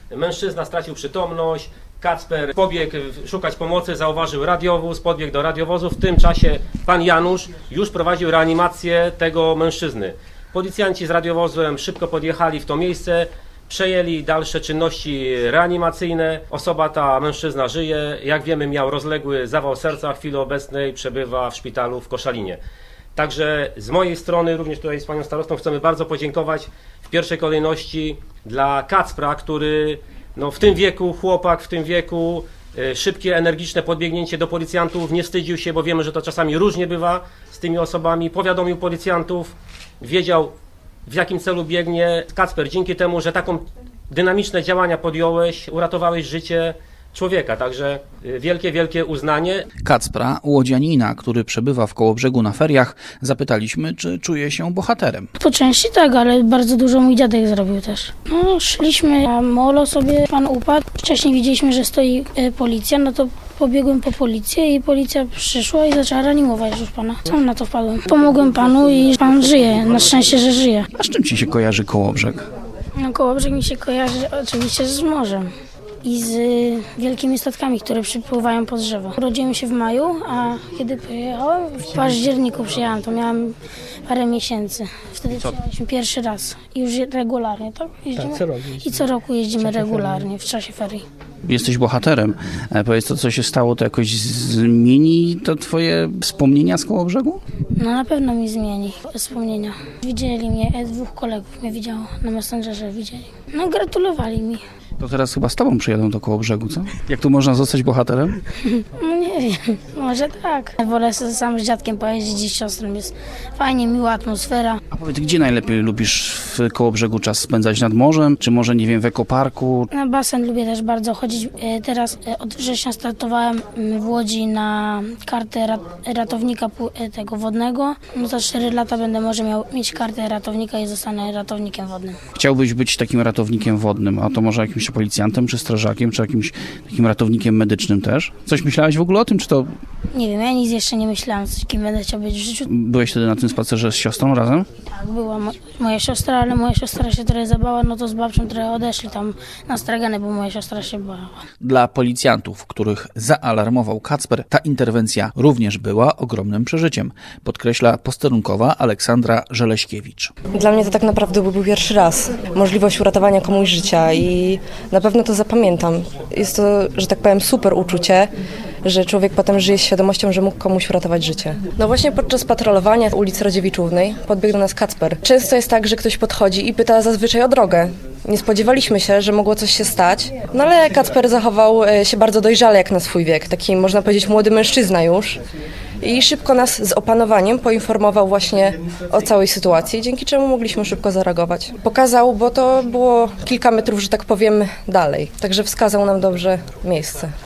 Mężczyzna stracił przytomność, Kacper pobiegł szukać pomocy, zauważył radiowóz, podbiegł do radiowozu. W tym czasie pan Janusz już prowadził reanimację tego mężczyzny. Policjanci z radiowozem szybko podjechali w to miejsce, przejęli dalsze czynności reanimacyjne. Osoba ta, mężczyzna, żyje. Jak wiemy, miał rozległy zawał serca. W chwili obecnej przebywa w szpitalu w Koszalinie. Także z mojej strony, również tutaj z panią starostą, chcemy bardzo podziękować w pierwszej kolejności dla Kacpra, który w tym wieku, chłopak w tym wieku, szybkie, energiczne podbiegnięcie do policjantów, nie wstydził się, bo wiemy, że to czasami różnie bywa z tymi osobami. Powiadomił policjantów, wiedział, w jakim celu biegnie. Kacper, dzięki temu, że taką dynamiczne działania podjąłeś, uratowałeś życie człowieka, także wielkie, wielkie uznanie. Kacpra, łodzianina, który przebywa w Kołobrzegu na feriach, zapytaliśmy, czy czuje się bohaterem. Po części tak, ale bardzo dużo mój dziadek zrobił też. Szliśmy na molo sobie, pan upadł. Wcześniej widzieliśmy, że stoi policja, no to pobiegłem po policję i policja przyszła i zaczęła reanimować już pana. Sam na to wpadłem. Pomogłem panu i pan żyje, na szczęście, że żyje. A z czym ci się kojarzy Kołobrzeg? Kołobrzeg mi się kojarzy oczywiście z morzem i z wielkimi statkami, które przypływają pod drzewo. Urodziłem się w maju, a kiedy pojechałem, w październiku przyjechałem, to miałem parę miesięcy. Wtedy przyjechaliśmy pierwszy raz i już regularnie, tak? Jeździmy? Tak, co roku. I co roku jeździmy regularnie w czasie ferii. Jesteś bohaterem. Powiedz, to co się stało, to jakoś zmieni to twoje wspomnienia z Kołobrzegu? Na pewno mi zmieni wspomnienia. Widzieli mnie, dwóch kolegów mnie widziało, na Messengerze widzieli. Gratulowali mi. To teraz chyba z tobą przyjadą do Kołobrzegu, co? Jak tu można zostać bohaterem? Nie wiem, może tak. Wolę sam z dziadkiem pojeździć i z siostrą, jest fajnie, miła atmosfera. A powiedz, gdzie najlepiej lubisz w Kołobrzegu czas spędzać? Nad morzem? Czy może, nie wiem, w ekoparku? Na basen lubię też bardzo chodzić. Teraz od września startowałem w Łodzi na kartę ratownika tego wodnego. Za 4 lata będę może mieć kartę ratownika i zostanę ratownikiem wodnym. Chciałbyś być takim ratownikiem wodnym, a to może jakimś policjantem, czy strażakiem, czy jakimś takim ratownikiem medycznym też? Coś myślałeś w ogóle o tym, czy to... Nie wiem, ja nic jeszcze nie myślałam, kim będę chciał być w życiu. Byłeś wtedy na tym spacerze z siostrą razem? Tak, była moja siostra, ale moja siostra się trochę zabała, no to z babcią trochę odeszli tam na stragany, bo moja siostra się bała. Dla policjantów, których zaalarmował Kacper, ta interwencja również była ogromnym przeżyciem, podkreśla posterunkowa Aleksandra Żeleśkiewicz. Dla mnie to tak naprawdę był pierwszy raz. Możliwość uratowania komuś życia i na pewno to zapamiętam. Jest to, że tak powiem, super uczucie, że człowiek potem żyje z świadomością, że mógł komuś uratować życie. No właśnie podczas patrolowania ulicy Rodziewiczównej podbiegł do nas Kacper. Często jest tak, że ktoś podchodzi i pyta zazwyczaj o drogę. Nie spodziewaliśmy się, że mogło coś się stać, no ale Kacper zachował się bardzo dojrzale jak na swój wiek. Taki, można powiedzieć, młody mężczyzna już. I szybko nas z opanowaniem poinformował właśnie o całej sytuacji, dzięki czemu mogliśmy szybko zareagować. Pokazał, bo to było kilka metrów, że tak powiem, dalej. Także wskazał nam dobrze miejsce.